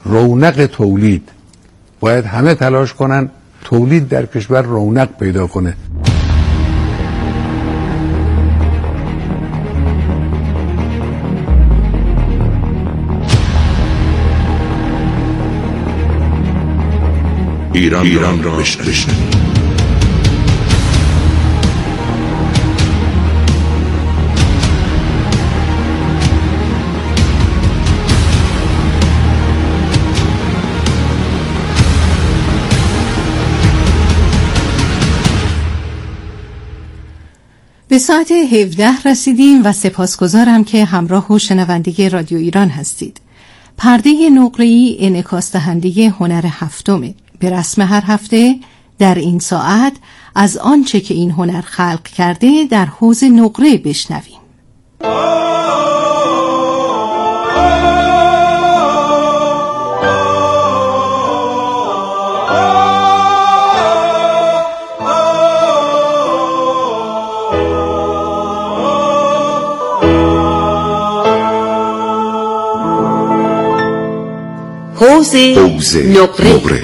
رونق تولید. باید همه تلاش کنن تولید در کشور رونق پیدا کنه. ایران را بشنوید. به ساعت 17 رسیدیم و سپاسگزارم که همراه و شنونده رادیو ایران هستید. پرده نقره‌ای انعکاس دهنده هنر هفتمه. به رسم هر هفته در این ساعت از آنچه که این هنر خلق کرده در حوزه نقره بشنویم. حوزه نقره.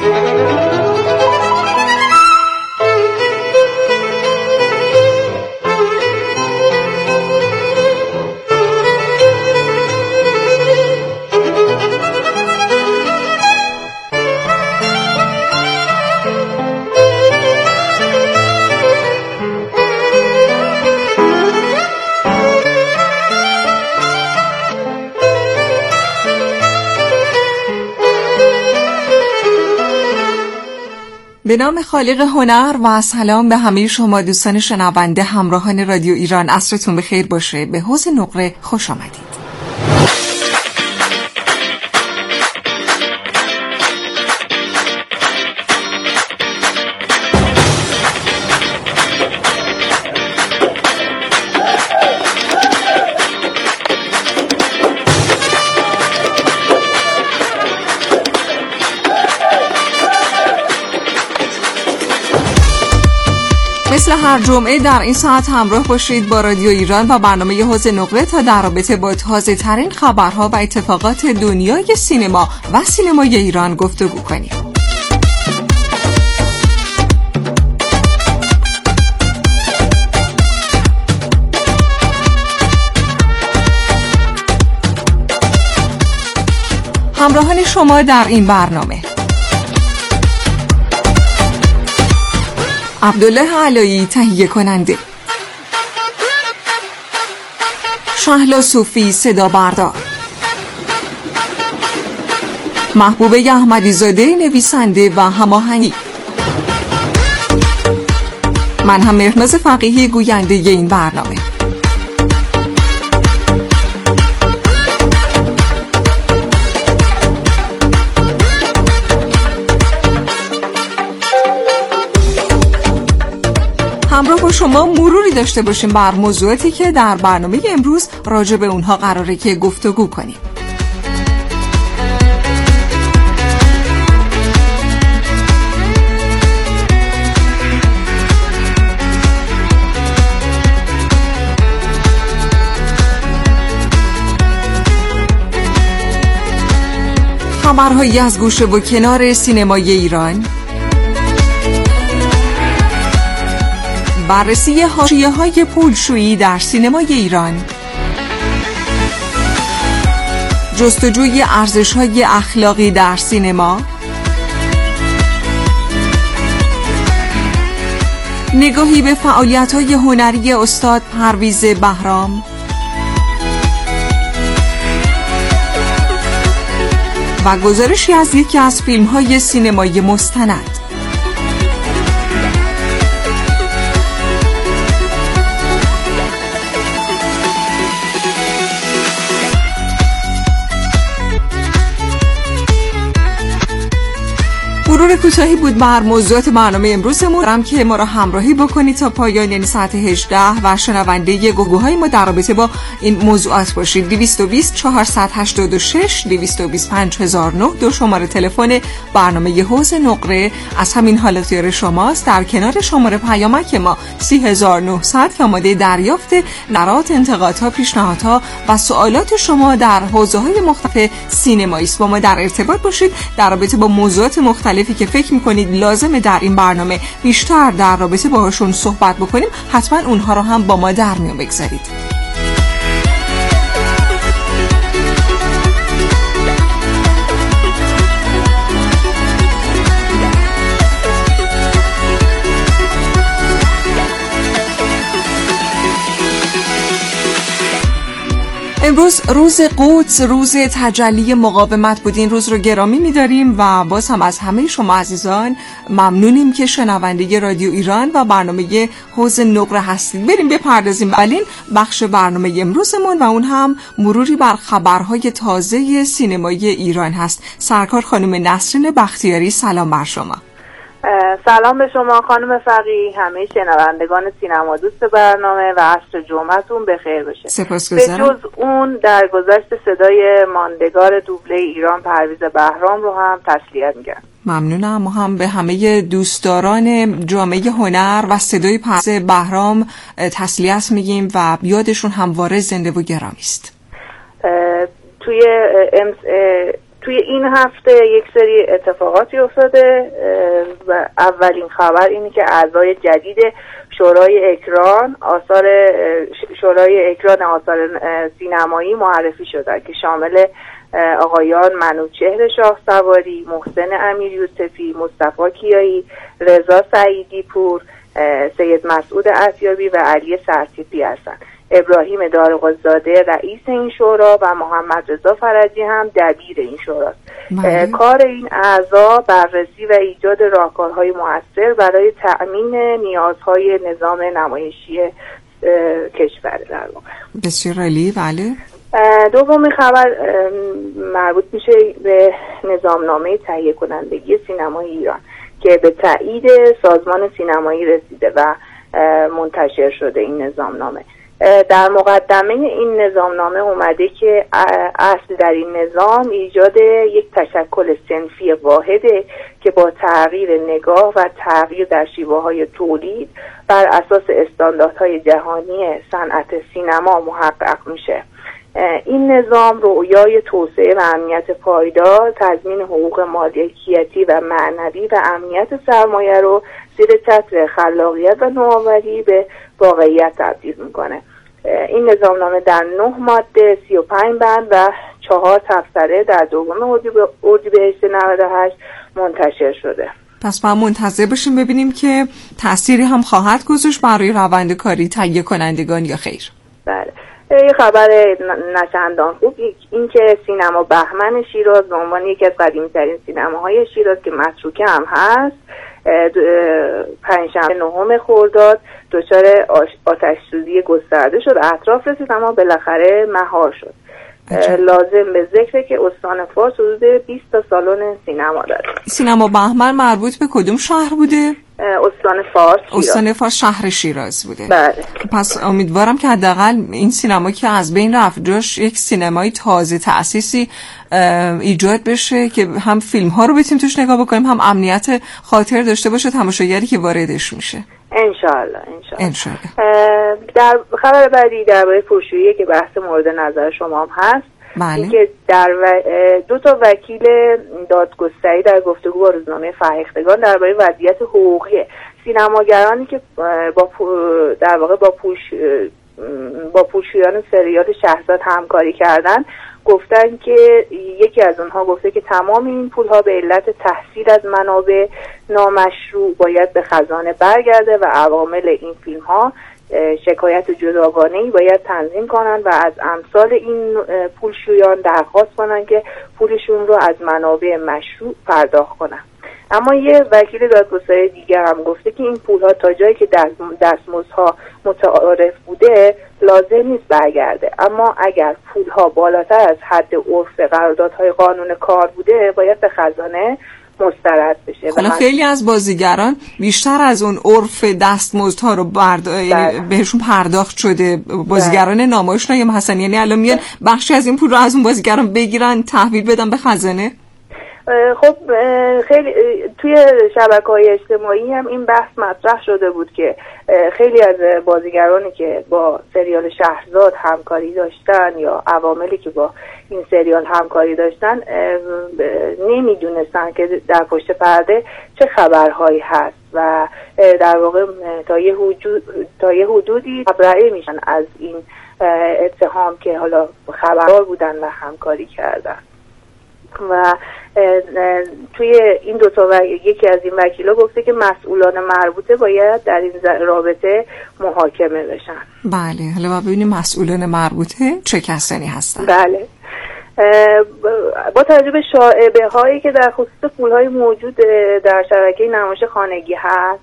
به نام خالق هنر و سلام به همه شما دوستان شنونده همراهان رادیو ایران. عصرتون بخیر باشه. به حوزه نقره خوش آمدید. مثل هر جمعه در این ساعت همراه باشید با رادیو ایران و برنامه حوزه نقره تا در رابطه با تازه ترین خبرها و اتفاقات دنیای سینما و سینمای ایران گفتگو کنیم. همراهان شما در این برنامه: عبدالله علایی تهیه کننده، شهلا صوفی صدا بردار، محبوبه احمدی‌زاده نویسنده و هماهنگی، من هم مهرناز فقیهی گوینده این برنامه. همراه با شما مروری داشته باشیم بر موضوعاتی که در برنامه امروز راجع به اونها قراره که گفتگو کنیم. خبرهایی از گوشه و کنار سینمای ایران، بررسی حاشیه‌های پولشویی در سینمای ایران، جستجوی ارزش‌های اخلاقی در سینما، نگاهی به فعالیت‌های هنری استاد پرویز بهرام و گزارشی از یکی از فیلم‌های سینمایی مستند. مرور کوتاهی بود بر موضوعات برنامه امروزمون. دارم که ما را همراهی بکنید تا پایان، یعنی ساعت 18 و شنونده گفتگوهای ما در رابطه با این موضوعات باشید. 220 486 220 5009 دو شماره تلفن برنامه حوض نقره از همین حال اختیار شماست. در کنار شماره پیامک ما 30900 که آماده دریافت نظرات، انتقادها، پیشنهادها و سوالات شما در حوزه‌های مختلف سینمایی است. با ما در ارتباط باشید در رابطه با موضوعات مختلفی که فکر می‌کنید لازمه در این برنامه بیشتر در رابطه باهاشون صحبت بکنیم، حتما اونها رو هم با ما در میون بگذارید. امروز روز قدس، روز تجلی مقاومت بود. این روز رو گرامی می‌داریم و باز هم از همه شما عزیزان ممنونیم که شنونده رادیو ایران و برنامه حوض نقره هستید. بریم بپردازیم به اولین بخش برنامه امروزمون و اون هم مروری بر خبرهای تازه سینمایی ایران هست. سرکار خانم نسرین بختیاری، سلام بر شما. سلام به شما خانم فقیه، همه شنوندگان سینما دوست برنامه و عصر جمعتون بخیر بشه. سپاسگزارم. به جز اون در گذشت صدای ماندگار دوبله ایران پرویز بهرام رو هم تسلیت میگم. ممنونم. ما هم به همه دوستداران جامعه هنر و صدای پرویز بهرام تسلیت میگیم و یادشون همواره زنده و گرامی است. توی این هفته یک سری اتفاقاتی افتاده و اولین خبر اینه که اعضای جدید شورای اکران آثار سینمایی معرفی شدن که شامل آقایان منوچهر شاهسواری، محسن امیریوسفی، مصطفی کیایی، رضا سعیدی پور، سید مسعود عطیابی و علی سرتیپی هستند. ابراهیم دارق‌زاده رئیس این شورا و محمد رضا فرجی هم دبیر این شوراست. کار این اعضا بررسی و ایجاد راهکارهای مؤثر برای تأمین نیازهای نظام نمایشی کشور در واقع. بسیار عالی. بله. دومین خبر مربوط میشه به نظامنامه تهیه کنندگی سینمای ایران که به تایید سازمان سینمایی رسیده و منتشر شده. این نظامنامه در مقدمه این نظامنامه اومده که اصل در این نظام ایجاد یک تشکل صنفی واحده که با تغییر نگاه و تغییر در شیوه‌های تولید بر اساس استانداردهای جهانی صنعت سینما محقق میشه. این نظام رویای توسعه و امنیت پایدار، تضمین حقوق مالکیتی و معنوی و امنیت سرمایه رو زیر چتر خلاقیت و نوآوری به واقعیت تبدیل میکنه. این نظامنامه در 9 ماده 35 بند و 4 تبصره در دوم اردیبهشت 98 منتشر شده. پس ما منتظر باشیم ببینیم که تأثیری هم خواهد گذاشت برای روند کاری تهیه کنندگان یا خیر. بله. یه خبر نچندان خوب این که سینما بهمن شیراز به عنوان یکی از قدیمی‌ترین سینماهای شیراز که متروکه هم هست پنجشنبه 9 خرداد دچار آتش‌سوزی گسترده شد. اطراف رسید اما بالاخره مهار شد. لازم به ذکره که استان فارس حدود 20 تا سالن سینما داره. سینما بهمن مربوط به کدوم شهر بوده؟ استان فارس. استان فارس شهر شیراز بوده. بله. پس امیدوارم که حداقل این سینما که از بین رفت جاش یک سینمای تازه تأسیسی ایجاد بشه که هم فیلم ها رو بتونیم توش نگاه بکنیم، هم امنیت خاطر داشته باشه تماشاگری که واردش میشه. انشالله. در خبر بعدی درباره پرشویی که بحث مورد نظر شما هم هست. بله. که در 2 تا وکیل دادگستری در گفتگو با روزنامه فرهیختگان درباره وضعیت حقوقی سینماگرانی که در واقع با پولشویان سریال شهرزاد همکاری کردن گفتن که یکی از اونها گفته که تمام این پولها به علت تحصیل از منابع نامشروع باید به خزانه برگرده و عوامل این فیلم‌ها شکایت جداگانه‌ای باید تنظیم کنن و از امثال این پولشویان درخواست کنن که پولشون رو از منابع مشروع پرداخت کنن. اما یه وکیل دادگستری دیگر هم گفته که این پولها تا جایی که دستمزدها متعارف بوده لازم نیست برگرده، اما اگر پولها بالاتر از حد عرف قراردادهای قانون کار بوده باید به خزانه مسترد بشه. حالا خیلی از بازیگران بیشتر از اون عرف دستمزدها رو بهشون پرداخت شده. بازیگران نامآشنای حسن، یعنی الان میان بخشی از این پول رو از اون بازیگران بگیرن تحویل بدن به خزانه. خب خیلی توی شبکه‌های اجتماعی هم این بحث مطرح شده بود که خیلی از بازیگرانی که با سریال شهرزاد همکاری داشتن یا عواملی که با این سریال همکاری داشتن نمیدونستن که در پشت پرده چه خبرهایی هست و در واقع تا یه حدودی تبرئه میشن از این اتهام که حالا خبردار بودن و همکاری کردن. و توی این یکی از این وکیلا گفته که مسئولان مربوطه باید در این رابطه محاکمه بشن. بله، حالا ما ببینیم مسئولان مربوطه چه کسانی هستن. بله، با توجه به شایعه هایی که در خصوص پول‌های موجود در شبکه نمایش خانگی هست،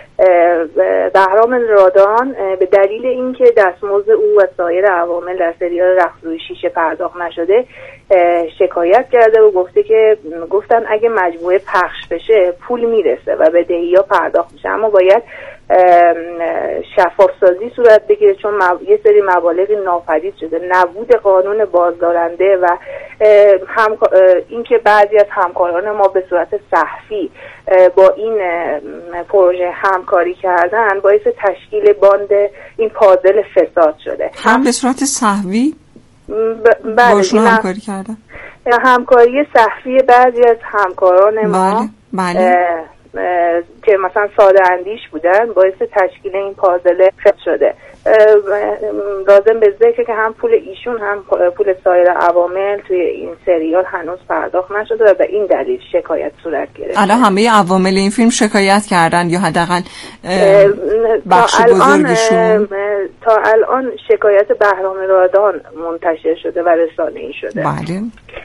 بهرام رادان به دلیل اینکه دستمزد او و سایر عوامل در سریال رقص روی شیشه پرداخت نشده شکایت کرده و گفتن اگه مجموعه پخش بشه پول میرسه و بدهی‌ها پرداخت میشه، اما باید شفاف سازی صورت بگیره چون یه سری مبالغی ناپدید شده. نبود قانون بازدارنده و اینکه بعضی از همکاران ما به صورت سخفی با این پروژه همکاری کردن باعث تشکیل باند این پازل فساد شده. هم به صورت سخفی باشون همکاری کردن؟ همکاری سخفی بعضی از همکاران ما بله. که مثلا ساده اندیش بودن باعث تشکیل این پازل فساد شده. لازم به ذکر که هم پول ایشون هم پول سایر عوامل توی این سریال هنوز پرداخت نشده و به این دلیل شکایت صورت گرفته. الان همه عوامل این فیلم شکایت کردن یا حداقل بخش بزرگشون؟ تا الان شکایت بهرام رادان منتشر شده و رسانه‌ای شده. بله.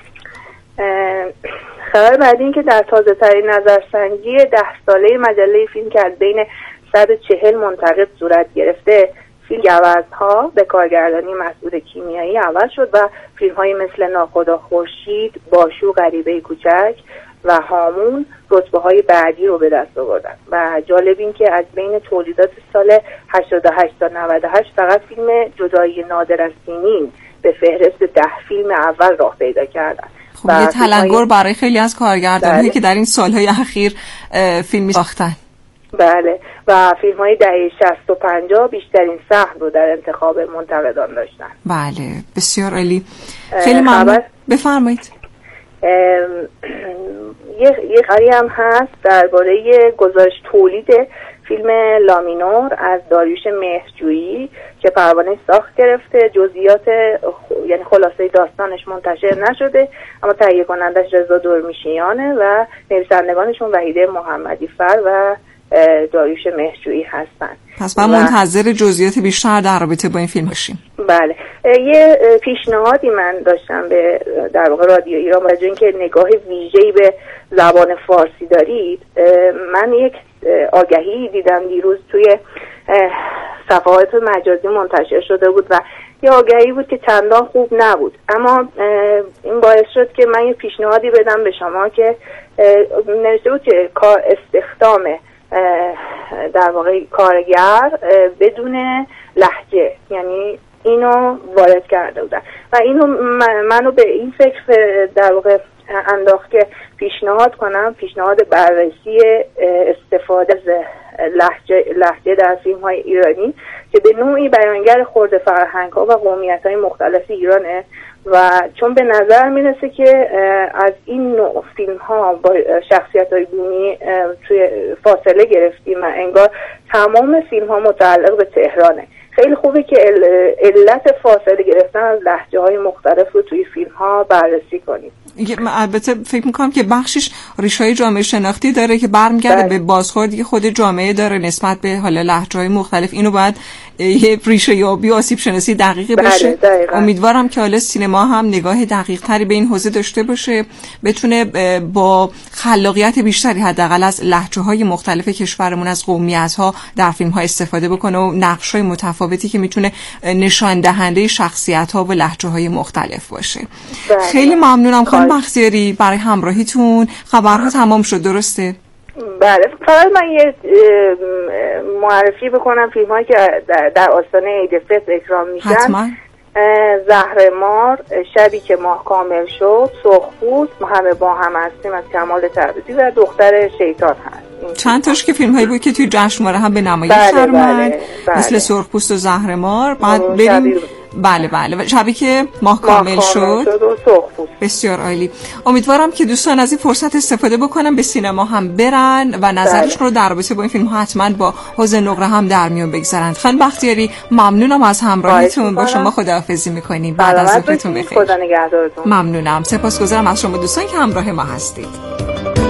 خبر بعدی این که در تازه ترین نظرسنجی 10 ساله مجله فیلم که از بین 140 منتقد صورت گرفته، فیلم گوزها به کارگردانی مسعود کیمیایی اول شد و فیلم‌هایی مثل ناخدا خورشید، باشو غریبه کوچک و هامون رتبه‌های بعدی رو به دست آوردن. و جالب این که از بین تولیدات سال 88 تا 98 فقط فیلم جدایی نادر از سیمین به فهرست 10 فیلم اول راه پیدا کردن. خب یه تلنگر برای خیلی از کارگردانایی که در این سالهای اخیر فیلم ساختن. بله، و فیلم‌های دهه 60 و 50 بیشترین سهم رو در انتخاب منتقدان داشتن. بله، بسیار عالی. خیلی ممنون. بفرمایید. یه خبری هم هست درباره گزارش تولید فیلم لامینور از داریوش مهرجویی که پروانه ساخت گرفته. جزئیات یعنی خلاصه داستانش منتشر نشده، اما تهیه کنندش رضا دورمیشیانه و نویسندگانشون وحیده محمدی فر و داریوش مهرجویی هستن. پس من منتظر جزئیات بیشتر در رابطه با این فیلم باشیم. بله، یه پیشنهادی من داشتم به در واقع رادیو ایران، با اینکه نگاه ویژه‌ای به زبان فارسی دارید. من یک آگهی دیدم دیروز توی صفحات مجازی منتشر شده بود و یه آگهی بود که چندان خوب نبود، اما این باعث شد که من یه پیشنهادی بدم به شما که نوشته بود که استخدام در واقع کارگر بدون لهجه، یعنی اینو وارد کرده بودن و اینو منو به این فکر در واقع انداخت که پیشنهاد کنم پیشنهاد بررسی استفاده از لهجه در فیلم های ایرانی که به نوعی بیانگر خرد فرهنگ ها و قومیت های مختلف ایرانه و چون به نظر میرسه که از این نوع فیلم ها با شخصیت های بومی توی فاصله گرفتیم و انگار تمام فیلم ها متعلق به تهرانه. خیلی خوبه که علت فاصله گرفتن از لهجه های مختلف رو توی فیلم ها بررسی کنیم. البته فکر میکنم که بخشش ریشه‌های جامعه شناختی داره که برمیگرده به بازخوردی که خود جامعه داره نسبت به حالا لهجه‌های مختلف. اینو باید یه ریشه یابی و آسیب شناسی دقیقی بشه. امیدوارم که حالا سینما هم نگاه دقیق تری به این حوزه داشته باشه، بتونه با خلاقیت بیشتری حداقل از لهجه‌های مختلف کشورمون از قومیت‌ها در فیلم‌ها استفاده بکنه و نقش‌های متفاوتی که میتونه نشان دهنده شخصیت‌ها و لهجه‌های مختلف باشه. خیلی ممنونم خانم خانم بختیاری برای همراهیتون. خبرها تمام شد درسته؟ بله، فقط من یه معرفی بکنم فیلم هایی که در آستانه عید فطر اکرام میشن. حتما. زهرمار، شبی که ماه کامل شد، سرخپوست، همه با هم هستیم از کمال تبریزی و دختر شیطان هست. چند تاش که فیلم هایی بود که توی جشنواره هم به نمایش درآمد، مثل سرخپوست و زهرمار. بعد بریم بله شبی که ماه کامل شد و سرخپوست. بسیار عالی. امیدوارم که دوستان از این فرصت استفاده بکنن، به سینما هم برن و نظرشون رو در رابطه با این فیلم حتما با حوض نقره هم در میون بگذارن. خانم بختیاری ممنونم از همراهیتون، با شما خداحافظی میکنیم. بعد از ظهرتون بخیر. خدا نگهدارتون. ممنونم، سپاسگزارم از شما دوستان که همراه ما هستید.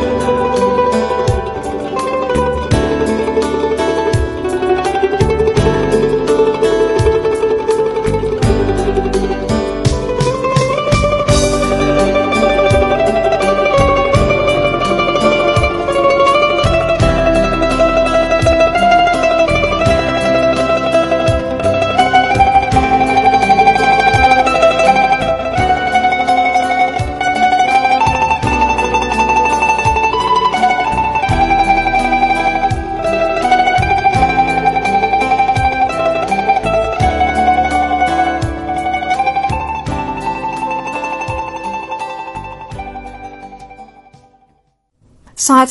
ساعت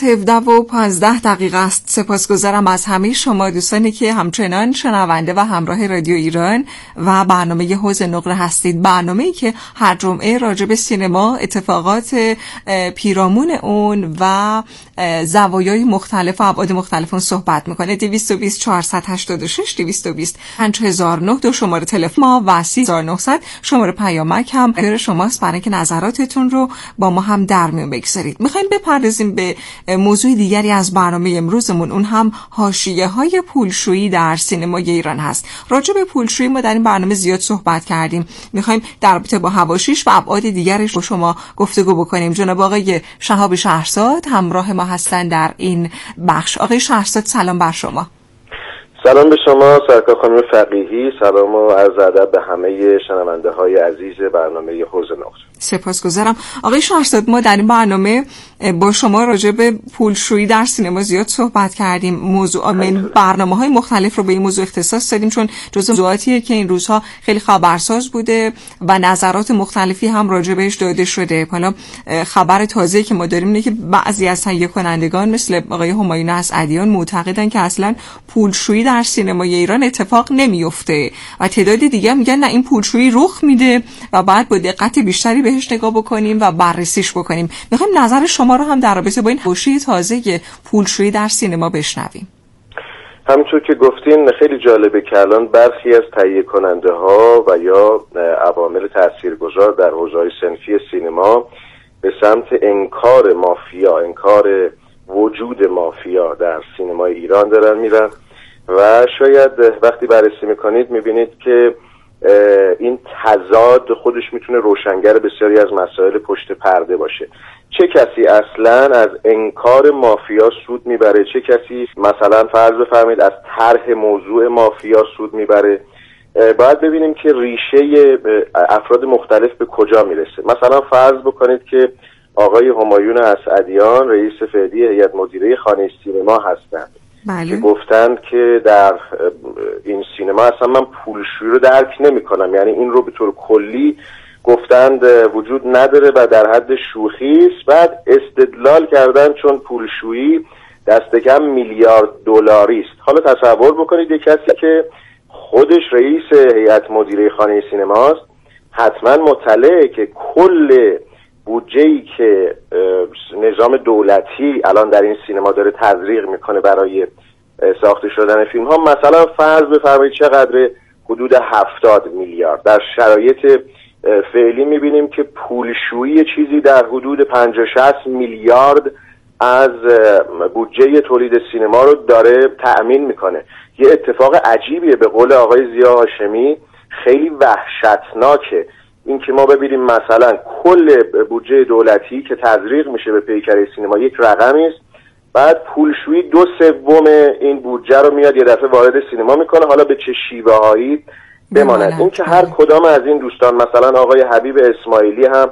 17:15 است. سپاسگزارم از همه شما دوستانی که همچنان شنونده و همراه رادیو ایران و برنامه حوض نقره هستید. برنامه‌ای که هر جمعه راجع به سینما، اتفاقات پیرامون اون و زوایای مختلف و ابعاد مختلف اون صحبت میکنه. 220 486 220 5009 دو شماره تلفن ما و 3900 شماره پیامک هم برای شماست برای اینکه نظراتتون رو با ما هم در میون بگذارید. میخوایم بپردازیم به موضوع دیگری از برنامه امروزمون، اون هم حاشیه‌های پولشویی در سینمای ایران هست. راجع به پولشویی ما در این برنامه زیاد صحبت کردیم. میخوایم در رابطه با حواشیش و ابعاد دیگرش با شما گفتگو بکنیم. جناب آقای شهاب شهرزاد همراه ما هستن در این بخش. آقای شهرزاد سلام بر شما. سلام به شما سرکار خانم فقیهی، سلام و عرض ادب به همه شنونده های عزیز برنامه حوض نقره. سپاسگزارم. آقای شهرزاد ما در این برنامه با شما راجع به پولشویی در سینما زیاد صحبت کردیم. برنامه‌های مختلف رو به این موضوع اختصاص دادیم چون جزو موضوعاتیه که این روزها خیلی خبرساز بوده و نظرات مختلفی هم راجع بهش داده شده. حالا خبر تازه‌ای که ما داریم اینه که بعضی از تهیه کنندگان مثل آقای همایون اسعدیان معتقدن که اصلاً پولشویی در سینمای ایران اتفاق نمیفته و تعداد دیگه میگن نه این پولشویی رخ میده و بعد با دقت بیشتری بهش نگاه بکنیم و بررسیش بکنیم. میخوایم نظر شما رو هم در رابطه با این حواشی تازه پولشویی در سینما بشنویم. همونطور که گفتین خیلی جالبه که الان برخی از تهیه کننده ها و یا عوامل تاثیرگذار در حوزه‌های صنفی سینما به سمت انکار مافیا، انکار وجود مافیا در سینمای ایران دارن میرن و شاید وقتی بررسی میکنید میبینید که این تضاد خودش میتونه روشنگر بسیاری از مسائل پشت پرده باشه. چه کسی اصلا از انکار مافیا سود میبره، چه کسی مثلا فرض بفرمایید از طرح موضوع مافیا سود میبره. باید ببینیم که ریشه افراد مختلف به کجا میرسه. مثلا فرض بکنید که آقای همایون اسعدیان رئیس فعلی هیئت مدیره خانه سینما هستند. بله. که گفتند که در این سینما اصلا من پولشویی رو درک نمی کنم، یعنی این رو به طور کلی گفتند وجود نداره و در حد شوخی است. بعد استدلال کردن چون پولشویی دست کم میلیارد دلاری است. حالا تصور بکنید یک کسی که خودش رئیس هیئت مدیره خانه سینماست حتما مطلعه که کل بودجه‌ای که نظام دولتی الان در این سینما داره تزریق میکنه برای ساخته شدن فیلم ها مثلا فرض بفرمایید چقدر، حدود 70 میلیارد. در شرایط فعلی میبینیم که پولشویی چیزی در حدود 50-60 میلیارد از بودجه تولید سینما رو داره تأمین میکنه. یه اتفاق عجیبیه، به قول آقای ضیا هاشمی خیلی وحشتناکه این که ما ببینیم مثلا کل بودجه دولتی که تزریق میشه به پیکره سینما یک رقمی است، بعد پولشویی 2/3 این بودجه رو میاد یه دفعه وارد سینما میکنه، حالا به چه شیوه‌هایی بماند. این که هر کدام از این دوستان مثلا آقای حبیب اسماعیلی هم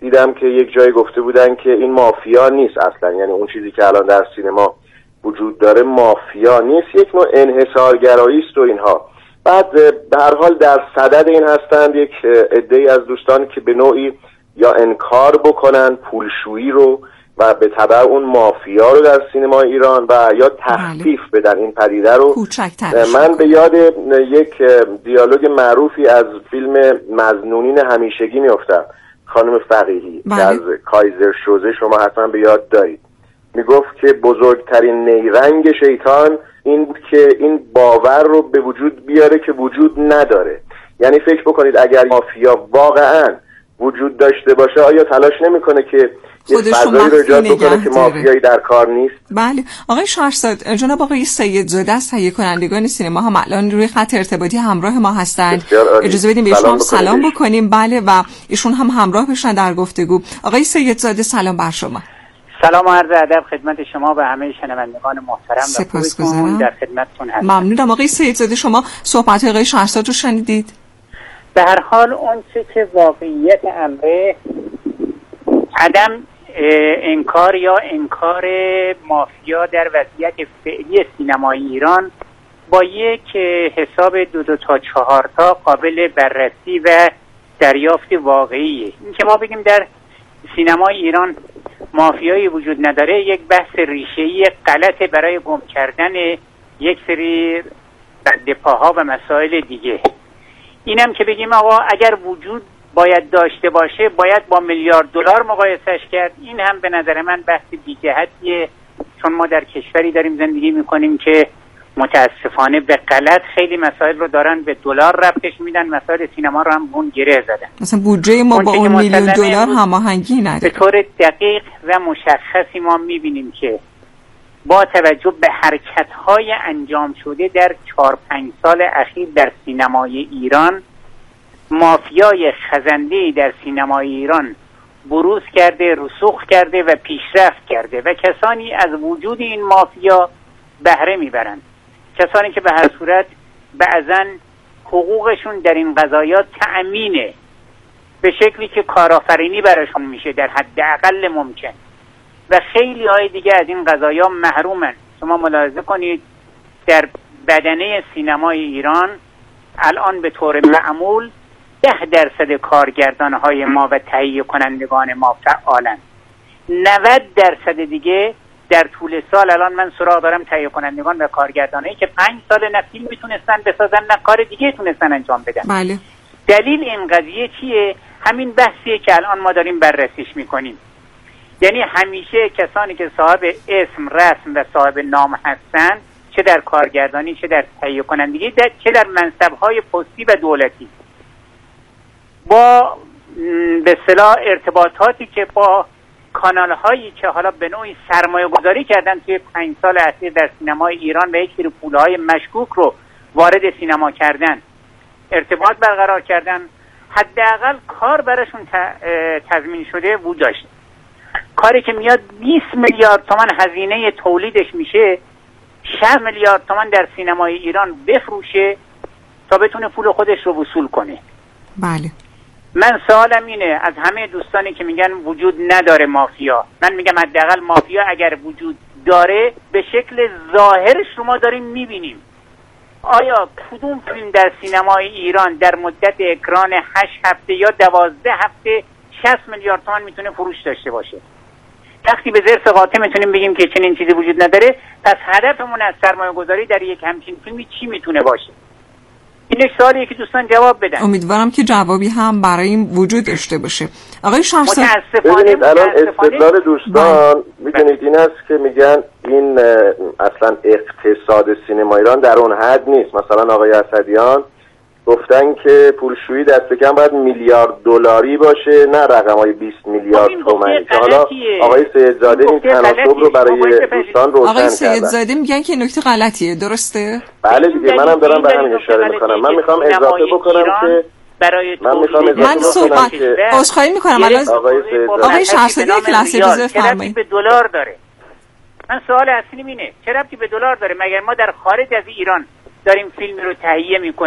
دیدم که یک جای گفته بودن که این مافیا نیست اصلا، یعنی اون چیزی که الان در سینما وجود داره مافیا نیست، یک نوع انحصارگرایی است و اینها. بعد به هر حال در صدد این هستند یک عده‌ای از دوستان که به نوعی یا انکار بکنن پولشویی رو و به تبع اون مافیا رو در سینما ایران و یا تخفیف بدن این پدیده رو. من به یاد یک دیالوگ معروفی از فیلم مظنونین همیشگی میافتم، خانم فقیهی از کایزر شوزه، شما حتما به یاد دارید، میگفت که بزرگترین نیرنگ شیطان این بود که این باور رو به وجود بیاره که وجود نداره. یعنی فکر بکنید اگر مافیا واقعا وجود داشته باشه آیا تلاش نمیکنه که یه فضایی رو ایجاد بکنه که مافیایی در کار نیست؟ بله. آقای شهرزاد، جناب آقای سیدزاده از تهیه کنندگان سینما هم الان روی خط ارتباطی همراه ما هستند. اجازه بدیم بهشون هم سلام بکنیم. بله، و ایشون هم همراه بشن در گفتگو. آقای سیدزاده سلام بر شما. سلام و عرض ادب خدمت شما و همه شنوندگان محترم. سپاسگزارم. در خدمتتون هستم. ممنونم. آقای سیدزاده شما صحبت آقای شهرزاد رو شنیدید؟ به هر حال اون چه که واقعیت امره عدم انکار یا انکار مافیا در وضعیت فعلی سینمای ایران با یک حساب 2 تا 4 تا قابل بررسی و دریافت واقعیه. این که ما بگیم در سینمای ایران مافیایی وجود نداره یک بحث ریشه‌ای غلطه برای گم کردن یک سری بدپاها و مسائل دیگه. اینم که بگیم آقا اگر وجود باید داشته باشه باید با میلیارد دلار مقایسش کرد، این هم به نظر من بحث بی‌جهتیه، چون ما در کشوری داریم زندگی میکنیم که متاسفانه به غلط خیلی مسائل رو دارن به دلار ربطش میدن، مسائل سینما رو هم بون گره زدن. مثلا بودجه ما با اون میلیون دلار هماهنگی نداره. به طور دقیق و مشخصی ما میبینیم که با توجه به حرکت‌های انجام شده در 4-5 سال اخیر در سینمای ایران، مافیای خزنده‌ای در سینمای ایران بروز کرده، رسوخ کرده و پیشرفت کرده و کسانی از وجود این مافیا بهره میبرند، کسانی که به هر صورت بعضن حقوقشون در این قضایا تأمینه به شکلی که کارآفرینی براشون میشه در حد اقل ممکن و خیلی های دیگه از این قضایا محرومن. شما ملاحظه کنید در بدنه سینمای ایران الان به طور معمول 10% کارگردان های ما و تهیه کنندگان ما فعالن، 90% دیگه در طول سال الان من سراغ دارم تهیه کنندگان و کارگردانایی که 5 سال نه فیلم میتونستن بسازن نه کار دیگه تونستن انجام بدن. بله. دلیل این قضیه چیه؟ همین بحثیه که الان ما داریم بررسیش میکنیم. یعنی همیشه کسانی که صاحب اسم، رسم و صاحب نام هستن، چه در کارگردانی چه در تهیه کنندگی چه در منصب‌های پستی و دولتی، با به اصطلاح ارتباطاتی که با کانال‌هایی که حالا به نوعی سرمایه گذاری کردن توی 5 سال اخیر در سینمای ایران و یک سری پول‌های مشکوک رو وارد سینما کردن، ارتباط برقرار کردن، حداقل کار براشون تضمین شده بود داشت. کاری که میاد 20 میلیارد تومان هزینه تولیدش میشه، 6 میلیارد تومان در سینمای ایران بفروشه تا بتونه پول خودش رو وصول کنه. بله. من سوالم اینه از همه دوستانی که میگن وجود نداره مافیا، من میگم حداقل مافیا اگر وجود داره به شکل ظاهرش رو ما داریم میبینیم. آیا کدوم فیلم در سینمای ایران در مدت اکران 8 هفته یا 12 هفته 60 میلیارد تومان میتونه فروش داشته باشه؟ وقتی به ذرس قاطع میتونیم بگیم که چنین چیزی وجود نداره، پس هدفمون از سرمایه گذاری در یک همچین فیلمی چی میتونه باشه؟ این سوالیه که دوستان جواب بدن. امیدوارم که جوابی هم برای این وجود داشته باشه. آقای شهرزاد، ببینید الان استدلال دوستان میدونید این است که میگن این اصلا اقتصاد سینما ایران در اون حد نیست. مثلا آقای اسدیان گفتن که پولشویی دست کم باید میلیارد دلاری باشه، نه رقمای 20 میلیارد تومانی که حالا آقای سیدزاده این تناسب رو برای دوستان روشن کردن. آقای سیدزاده میگن که نکته غلطیه، درسته؟ بله دیگه، منم دارم به همین اشاره میکنم. من میخوام اضافه بکنم که من صحبت عذرخواهی میکنم الان آقای شهرزاده یک لحظه اجازه فرمایید. به دلار داره. من سوال اصلی اینه چه ربطی به دلار داره؟ مگر ما در خارج از ایران داریم فیلم رو تهیه میکنیم،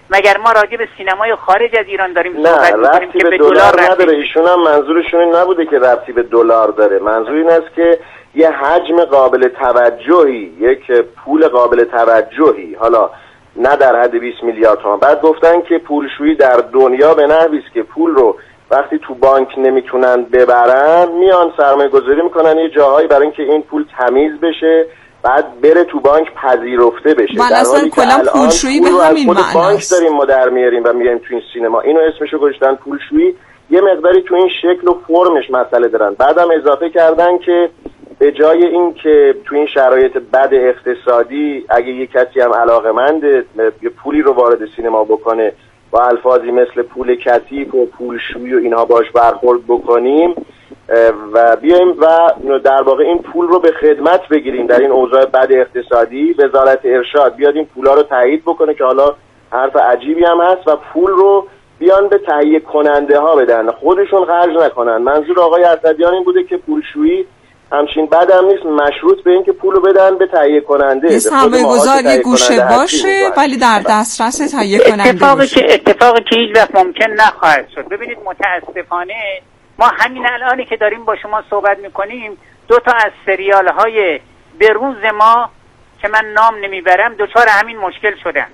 مگر ما راجع به سینمای خارج از ایران داریم نه، صحبت می‌کنیم ربطی که به دلار نداره. ایشون هم منظورشون این نبوده که ربطی به دلار داره. منظور این است که یه حجم قابل توجهی، یک پول قابل توجهی، حالا نه در حد 20 میلیارد تومان. بعد گفتن که پولشویی در دنیا به نحوی است که پول رو وقتی تو بانک نمیتونن ببرن میان سرمایه گذاری میکنن یه جاهایی برای اینکه این پول تمیز بشه، بعد بره تو بانک پذیرفته بشه. در حالی که الان پولشویی به همین معنی بانک داریم ما در میاریم و میاریم تو این سینما. اینو اسمشو گذاشتن پولشویی. یه مقداری تو این شکل و فرمش مسئله دارن. بعدم اضافه کردن که به جای این که تو این شرایط بد اقتصادی اگه یه کسی هم علاقه‌منده یه پولی رو وارد سینما بکنه با الفاظی مثل پول کثیف و پولشویی و اینها باش برخورد بکنیم و بیایم و در واقع این پول رو به خدمت بگیریم در این اوضاع بد اقتصادی، وزارت ارشاد بیاد این پولا رو تایید بکنه که حالا حرف عجیبی هم هست و پول رو بیان به تهیه کننده ها بدن، خودشون خرج نکنن. منظور آقای اسدیان این بوده که پولشویی همچین بد هم نیست، مشروط به این که پولو بدن به تهیه کننده، یه سرمایه‌گذار یه گوشه باشه ولی در دسترس تهیه کننده باشه. اتفاقی که هیچ وقت ممکن نخواهد شد. ببینید متاسفانه ما همین الانی که داریم با شما صحبت میکنیم 2 تا از سریال های به روز ما که من نام نمیبرم دچار همین مشکل شدن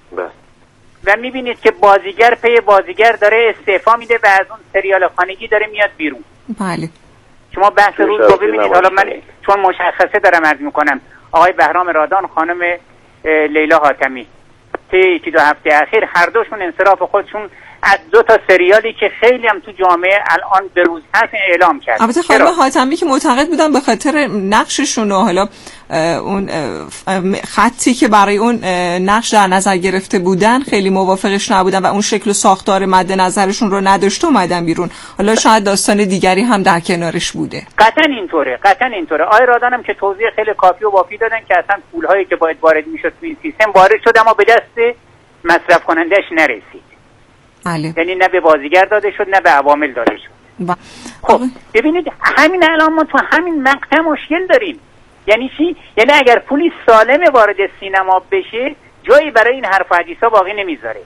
و میبینید که بازیگر پی بازیگر داره استعفا میده و از اون سریال خانگی داره میاد بیرون. بله شما بحث روز رو ببینید. حالا من چون مشخصه دارم عرض میکنم، آقای بهرام رادان، خانم لیلا حاتمی که 1-2 هفته اخیر هر دوشون انصراف خودشون از 2 تا سریالی که خیلی هم تو جامعه الان به روز هست اعلام کرد. البته خانم حاتمی که معتقد بودن به خاطر نقششون و حالا اون خطی که برای اون نقش در نظر گرفته بودن خیلی موافقش نبودن و اون شکل و ساختار مد نظرشون رو نداشت اومدن بیرون. حالا شاید داستان دیگری هم در کنارش بوده. قطعا اینطوره. آقای رادان هم که توضیح خیلی کافی و وافی دادن که اصلا پولهایی که باید وارد میشد تو این سیستم وارد شد اما به دست مصرف کنندهش نرسید. بله. یعنی نه به بازیگر داده شد نه به عوامل داده شد. خب ببینید همین الان ما تو همین مقطع مشکل داریم. یعنی چی؟ یعنی اگر پولی سالم وارد سینما بشه جایی برای این حرف و حدیثا باقی نمیذاره.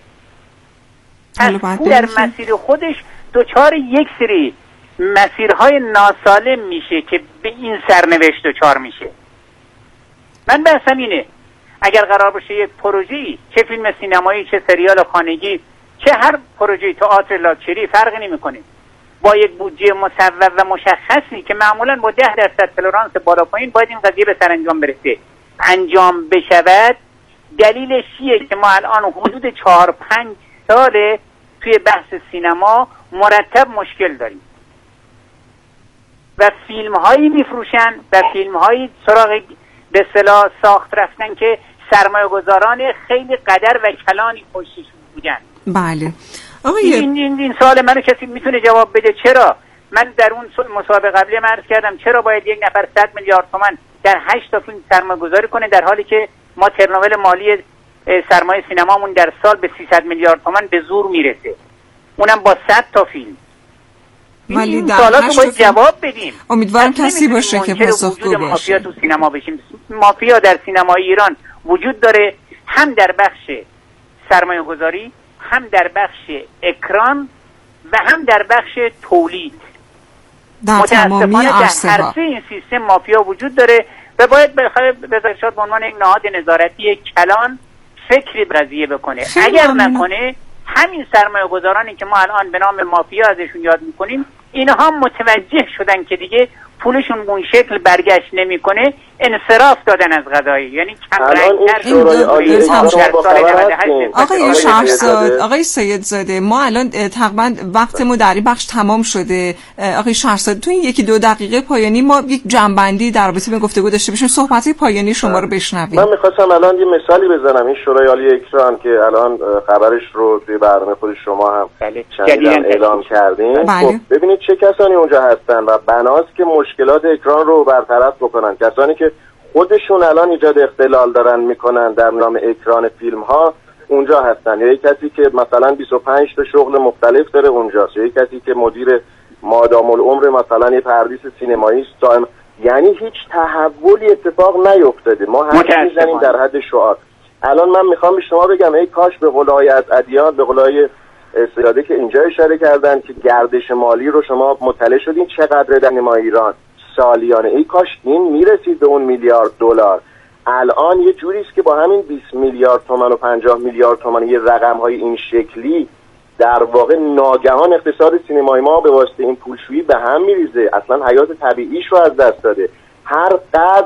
پول در مسیر خودش دچار یک سری مسیرهای ناسالم میشه که به این سرنوشت دچار میشه. من بحثم اینه اگر قرار باشه یک پروژه‌ای، چه فیلم سینمایی چه سریال خانگی چه هر پروژه تئاتر لاکچری فرقی نمی‌کنه، با یک بودجه مصوب و مشخصی که معمولاً با 10% تولرانس بالا پایین باید این قضیه به سرانجام برسه انجام بشود. دلیلش چیه که ما الان حدود 4-5 ساله توی بحث سینما مرتب مشکل داریم و فیلم‌هایی میفروشن و فیلم‌هایی سراغ به اصطلاح ساخت رفتن که سرمایه‌گذاران خیلی قدر و کلانی پشتش بودن. بله. این سوال منو کسی میتونه جواب بده؟ چرا من در اون مسابقه قبلی عرض کردم چرا باید یک نفر 100 میلیارد تومان در 8 تا فیلم سرمایه‌گذاری کنه در حالی که ما ترنول مالی سرمایه سینمامون در سال به 300 میلیارد تومان به زور میرسه، اونم با 100 تا فیلم. ولی در سوالاتو باید جواب بدیم. امیدوارم کسی باشه که پاسخگو باشه. مافیا تو سینما بشیم. مافیا در سینمای ایران وجود داره، هم در بخش سرمایه‌گذاری، هم در بخش اکران و هم در بخش تولید. در تمامی عرصه ها این سیستم مافیا وجود داره و باید وزارت به عنوان یک نهاد نظارتی کلان فکری قضیه بکنه. اگر نکنه همین سرمایه‌گذارانی که ما الان به نام مافیا ازشون یاد میکنیم اینها متوجه شدن که دیگه پولشون به اون شکل برگشت نمیکنه، انصراف دادن از قضایی. یعنی آقای شهرزاد، آقای سیدزاده، ما الان تقریبا وقتمون در این بخش تمام شده. آقای شهرزاد تو این 1-2 دقیقه پایانی ما یک جنبندی در رابطه با گفتگو داشته باشیم، صحبت پایانی شما رو بشنویم. من می‌خواستم الان یه مثالی بزنم. این شورای عالی اکران که الان خبرش رو توی برنامه خود شما هم شنیدن اعلام کردین. خب ببینید چه کسانی اونجا هستن و بناست که مشکلات اکران رو برطرف بکنن. کسانی که خودشون الان ایجاد اختلال دارن میکنن در نام اکران فیلم ها اونجا هستن، یا یک کسی که مثلا 25 تا شغل مختلف داره اونجاست، یا یک کسی که مدیر مادام العمر مثلا یه پردیس سینمایی است. یعنی هیچ تحولی اتفاق نیفتاده. ما حرف میزنیم در حد شعار. الان من میخوام به شما بگم ای کاش به قولهای از ادیان، به قولهای سیاده که اینجا اشاره کردن که گردش مالی رو شما مطلع شدین چقدر در سینمای ایران سالیانه، ای کاش این میرسید به اون میلیارد دلار. الان یه جوری است که با همین 20 میلیارد تومان و 50 میلیارد تومان یه رقم‌های این شکلی در واقع ناگهان اقتصاد سینمای ما به واسطه این پولشویی به هم میریزه، اصلا حیات طبیعیش رو از دست داده. هر قدر